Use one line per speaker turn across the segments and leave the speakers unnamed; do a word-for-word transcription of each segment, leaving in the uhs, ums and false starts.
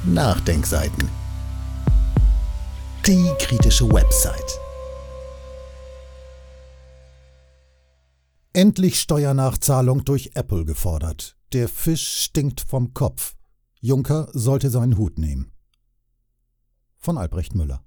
Nachdenkseiten. Die kritische Website. Endlich Steuernachzahlung durch Apple gefordert. Der Fisch stinkt vom Kopf. Juncker sollte seinen Hut nehmen. Von Albrecht Müller.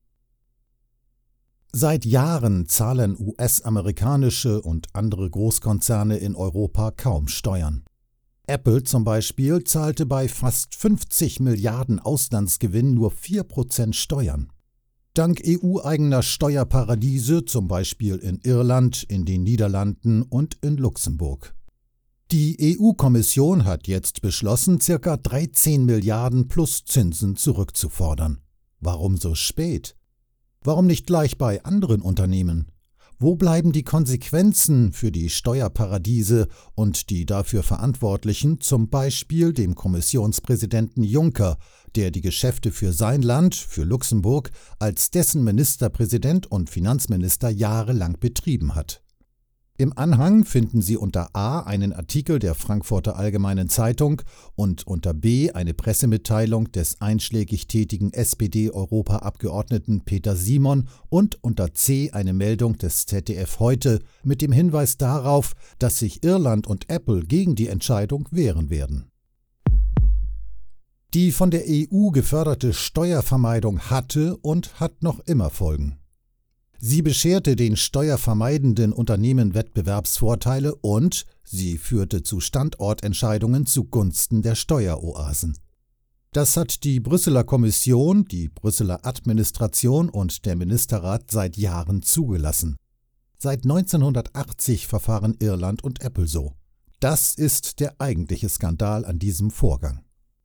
Seit Jahren zahlen U S-amerikanische und andere Großkonzerne in Europa kaum Steuern. Apple zum Beispiel zahlte bei fast fünfzig Milliarden Auslandsgewinn nur vier Prozent Steuern. Dank E U-eigener Steuerparadiese, zum Beispiel in Irland, in den Niederlanden und in Luxemburg. Die E U-Kommission hat jetzt beschlossen, ca. dreizehn Milliarden plus Zinsen zurückzufordern. Warum so spät? Warum nicht gleich bei anderen Unternehmen? Wo bleiben die Konsequenzen für die Steuerparadiese und die dafür Verantwortlichen, zum Beispiel dem Kommissionspräsidenten Juncker, der die Geschäfte für sein Land, für Luxemburg, als dessen Ministerpräsident und Finanzminister jahrelang betrieben hat? Im Anhang finden Sie unter A einen Artikel der Frankfurter Allgemeinen Zeitung und unter B eine Pressemitteilung des einschlägig tätigen S P D-Europaabgeordneten Peter Simon und unter C eine Meldung des Z D F heute mit dem Hinweis darauf, dass sich Irland und Apple gegen die Entscheidung wehren werden. Die von der E U geförderte Steuervermeidung hatte und hat noch immer Folgen. Sie bescherte den steuervermeidenden Unternehmen Wettbewerbsvorteile und sie führte zu Standortentscheidungen zugunsten der Steueroasen. Das hat die Brüsseler Kommission, die Brüsseler Administration und der Ministerrat seit Jahren zugelassen. Seit neunzehnhundertachtzig verfahren Irland und Apple so. Das ist der eigentliche Skandal an diesem Vorgang.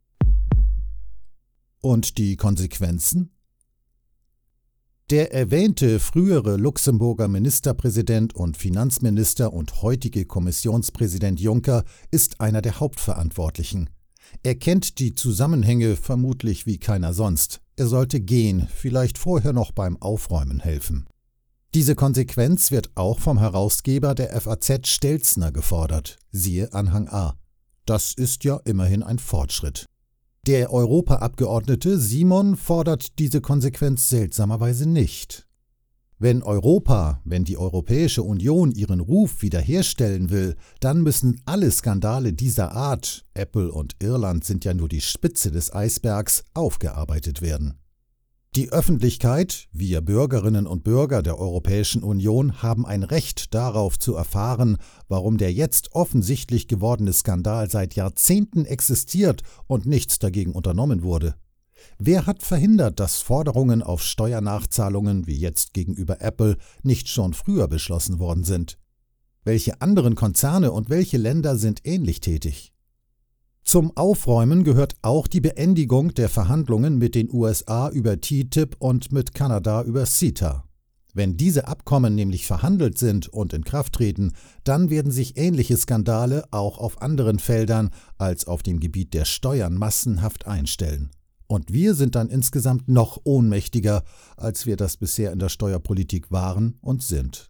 Und die Konsequenzen? Der erwähnte frühere Luxemburger Ministerpräsident und Finanzminister und heutige Kommissionspräsident Juncker ist einer der Hauptverantwortlichen. Er kennt die Zusammenhänge vermutlich wie keiner sonst. Er sollte gehen, vielleicht vorher noch beim Aufräumen helfen. Diese Konsequenz wird auch vom Herausgeber der F A Z Stelzner gefordert, siehe Anhang A. Das ist ja immerhin ein Fortschritt. Der Europaabgeordnete Simon fordert diese Konsequenz seltsamerweise nicht. Wenn Europa, wenn die Europäische Union ihren Ruf wiederherstellen will, dann müssen alle Skandale dieser Art, Apple und Irland sind ja nur die Spitze des Eisbergs, aufgearbeitet werden. Die Öffentlichkeit, wir Bürgerinnen und Bürger der Europäischen Union, haben ein Recht darauf zu erfahren, warum der jetzt offensichtlich gewordene Skandal seit Jahrzehnten existiert und nichts dagegen unternommen wurde. Wer hat verhindert, dass Forderungen auf Steuernachzahlungen wie jetzt gegenüber Apple nicht schon früher beschlossen worden sind? Welche anderen Konzerne und welche Länder sind ähnlich tätig? Zum Aufräumen gehört auch die Beendigung der Verhandlungen mit den U S A über T T I P und mit Kanada über CETA. Wenn diese Abkommen nämlich verhandelt sind und in Kraft treten, dann werden sich ähnliche Skandale auch auf anderen Feldern als auf dem Gebiet der Steuern massenhaft einstellen. Und wir sind dann insgesamt noch ohnmächtiger, als wir das bisher in der Steuerpolitik waren und sind.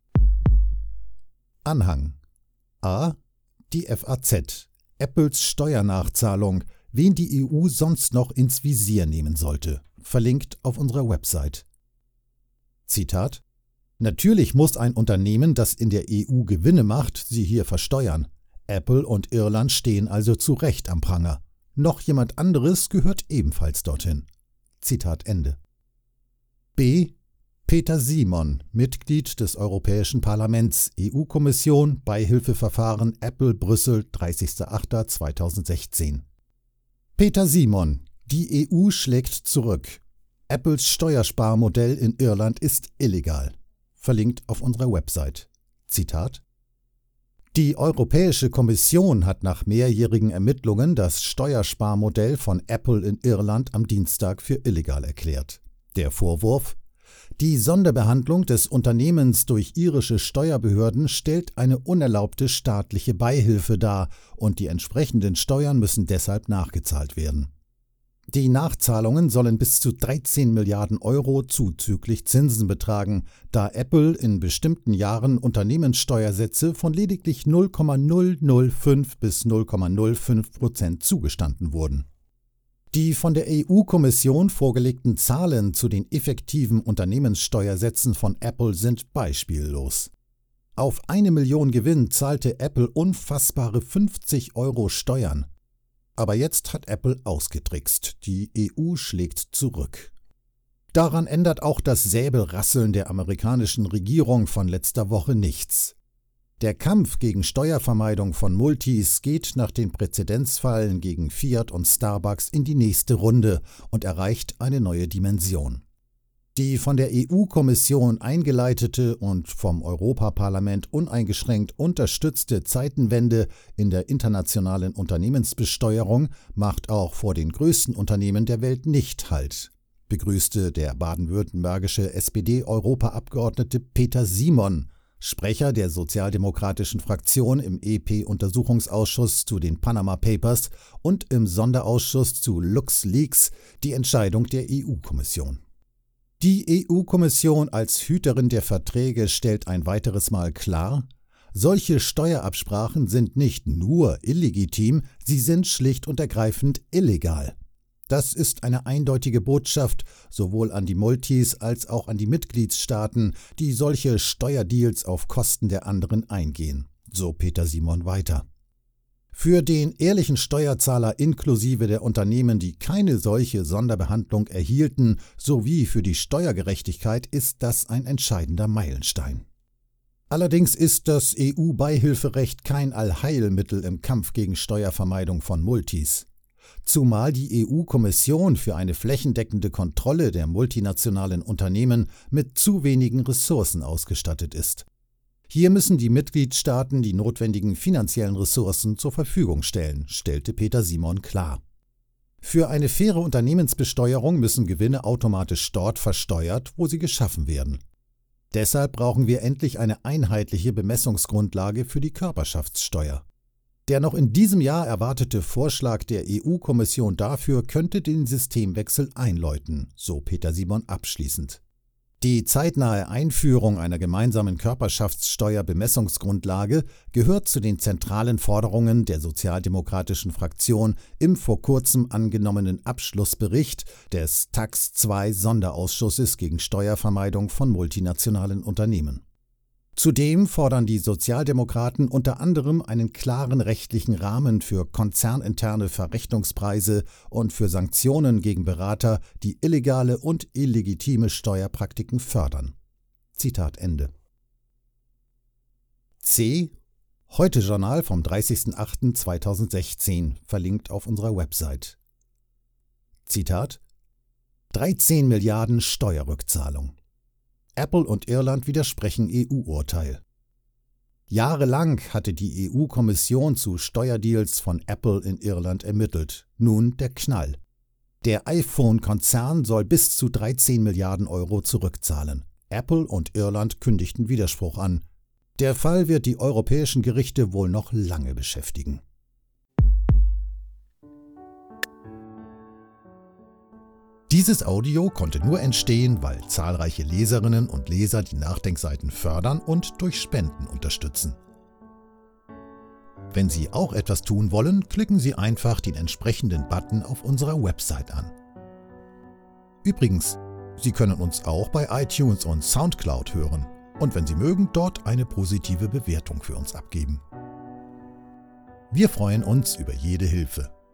Anhang A. Die F A Z. Apples Steuernachzahlung, wen die E U sonst noch ins Visier nehmen sollte. Verlinkt auf unserer Website. Zitat: Natürlich muss ein Unternehmen, das in der E U Gewinne macht, sie hier versteuern. Apple und Irland stehen also zu Recht am Pranger. Noch jemand anderes gehört ebenfalls dorthin. Zitat Ende. B. Peter Simon, Mitglied des Europäischen Parlaments, E U-Kommission, Beihilfeverfahren Apple Brüssel, dreißigster achter zweitausendsechzehn. Peter Simon, die E U schlägt zurück. Apples Steuersparmodell in Irland ist illegal. Verlinkt auf unserer Website. Zitat: Die Europäische Kommission hat nach mehrjährigen Ermittlungen das Steuersparmodell von Apple in Irland am Dienstag für illegal erklärt. Der Vorwurf: Die Sonderbehandlung des Unternehmens durch irische Steuerbehörden stellt eine unerlaubte staatliche Beihilfe dar und die entsprechenden Steuern müssen deshalb nachgezahlt werden. Die Nachzahlungen sollen bis zu dreizehn Milliarden Euro zuzüglich Zinsen betragen, da Apple in bestimmten Jahren Unternehmenssteuersätze von lediglich null Komma null null fünf bis null Komma null fünf Prozent zugestanden wurden. Die von der E U-Kommission vorgelegten Zahlen zu den effektiven Unternehmenssteuersätzen von Apple sind beispiellos. Auf eine Million Gewinn zahlte Apple unfassbare fünfzig Euro Steuern. Aber jetzt hat Apple ausgetrickst. Die E U schlägt zurück. Daran ändert auch das Säbelrasseln der amerikanischen Regierung von letzter Woche nichts. Der Kampf gegen Steuervermeidung von Multis geht nach den Präzedenzfällen gegen Fiat und Starbucks in die nächste Runde und erreicht eine neue Dimension. Die von der E U-Kommission eingeleitete und vom Europaparlament uneingeschränkt unterstützte Zeitenwende in der internationalen Unternehmensbesteuerung macht auch vor den größten Unternehmen der Welt nicht Halt, begrüßte der baden-württembergische S P D-Europaabgeordnete Peter Simon, Sprecher der sozialdemokratischen Fraktion im E P-Untersuchungsausschuss zu den Panama Papers und im Sonderausschuss zu LuxLeaks, die Entscheidung der E U-Kommission. Die E U-Kommission als Hüterin der Verträge stellt ein weiteres Mal klar: Solche Steuerabsprachen sind nicht nur illegitim, sie sind schlicht und ergreifend illegal. Das ist eine eindeutige Botschaft sowohl an die Multis als auch an die Mitgliedstaaten, die solche Steuerdeals auf Kosten der anderen eingehen, so Peter Simon weiter. Für den ehrlichen Steuerzahler inklusive der Unternehmen, die keine solche Sonderbehandlung erhielten, sowie für die Steuergerechtigkeit ist das ein entscheidender Meilenstein. Allerdings ist das E U-Beihilferecht kein Allheilmittel im Kampf gegen Steuervermeidung von Multis. Zumal die E U-Kommission für eine flächendeckende Kontrolle der multinationalen Unternehmen mit zu wenigen Ressourcen ausgestattet ist. Hier müssen die Mitgliedstaaten die notwendigen finanziellen Ressourcen zur Verfügung stellen, stellte Peter Simon klar. Für eine faire Unternehmensbesteuerung müssen Gewinne automatisch dort versteuert, wo sie geschaffen werden. Deshalb brauchen wir endlich eine einheitliche Bemessungsgrundlage für die Körperschaftssteuer. Der noch in diesem Jahr erwartete Vorschlag der E U-Kommission dafür könnte den Systemwechsel einläuten, so Peter Simon abschließend. Die zeitnahe Einführung einer gemeinsamen Körperschaftssteuer-Bemessungsgrundlage gehört zu den zentralen Forderungen der sozialdemokratischen Fraktion im vor kurzem angenommenen Abschlussbericht des Tax zwei Sonderausschusses gegen Steuervermeidung von multinationalen Unternehmen. Zudem fordern die Sozialdemokraten unter anderem einen klaren rechtlichen Rahmen für konzerninterne Verrechnungspreise und für Sanktionen gegen Berater, die illegale und illegitime Steuerpraktiken fördern. Zitat Ende. C. Heute-Journal vom dreißigsten achten zweitausendsechzehn, verlinkt auf unserer Website. Zitat: dreizehn Milliarden Steuerrückzahlung. Apple und Irland widersprechen E U-Urteil. Jahrelang hatte die E U-Kommission zu Steuerdeals von Apple in Irland ermittelt. Nun der Knall. Der iPhone-Konzern soll bis zu dreizehn Milliarden Euro zurückzahlen. Apple und Irland kündigten Widerspruch an. Der Fall wird die europäischen Gerichte wohl noch lange beschäftigen. Dieses Audio konnte nur entstehen, weil zahlreiche Leserinnen und Leser die Nachdenkseiten fördern und durch Spenden unterstützen. Wenn Sie auch etwas tun wollen, klicken Sie einfach den entsprechenden Button auf unserer Website an. Übrigens, Sie können uns auch bei iTunes und Soundcloud hören und wenn Sie mögen, dort eine positive Bewertung für uns abgeben. Wir freuen uns über jede Hilfe.